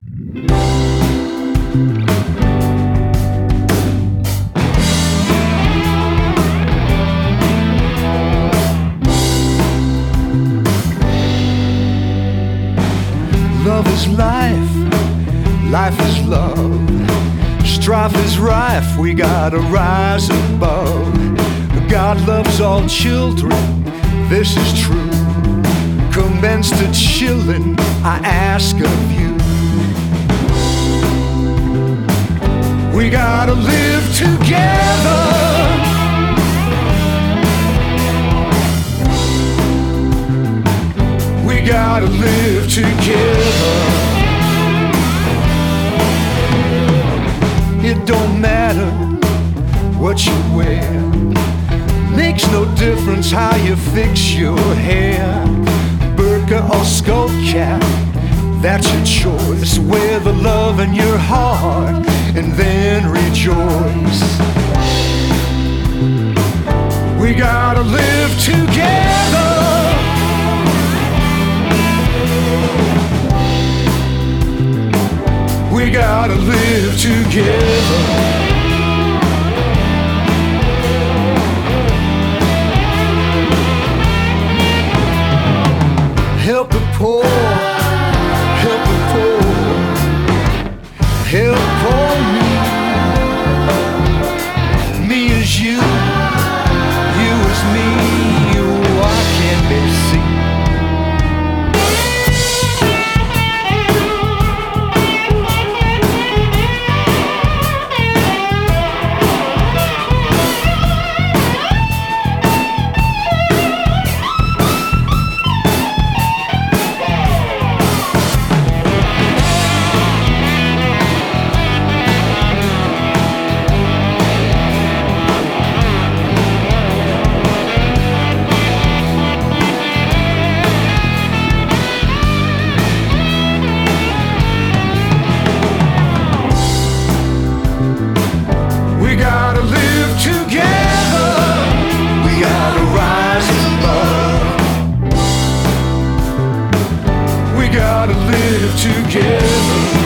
Love is life, life is love. Strife is rife, we gotta rise above. God loves all children, this is true. Commence to chillin', I ask of you. We gotta live together. We gotta live together. It don't matter what you wear, makes no difference how you fix your hair. Burqa or skull cap, that's your choice. Wear the love in your heart and then rejoice. We gotta live together. We gotta live together. Help the poor, help the poor, help poor me. Me as you, you as me, why can't they see? We gotta live together. We gotta rise above. We gotta live together.